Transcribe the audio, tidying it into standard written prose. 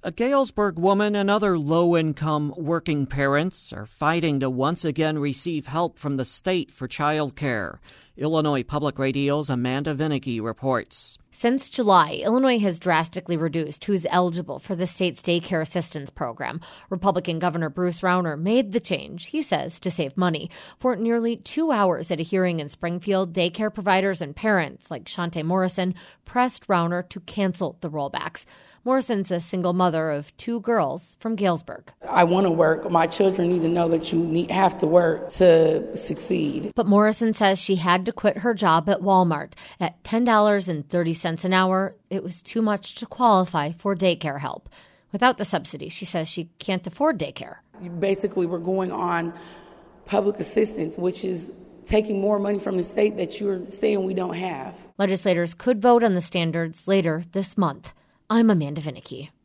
A Galesburg woman and other low-income working parents are fighting to once again receive help from the state for child care. Illinois Public Radio's Amanda Vinicky reports. Since July, Illinois has drastically reduced who's eligible for the state's daycare assistance program. Republican Governor Bruce Rauner made the change, he says, to save money. For nearly 2 hours at a hearing in Springfield, daycare providers and parents like Shante Morrison pressed Rauner to cancel the rollbacks. Morrison's a single mother of 2 girls from Galesburg. I want to work. My children need to know that you have to work to succeed. But Morrison says she had to quit her job at Walmart. At $10.30 an hour, it was too much to qualify for daycare help. Without the subsidy, she says she can't afford daycare. Basically, we're going on public assistance, which is taking more money from the state that you're saying we don't have. Legislators could vote on the standards later this month. I'm Amanda Vinicky.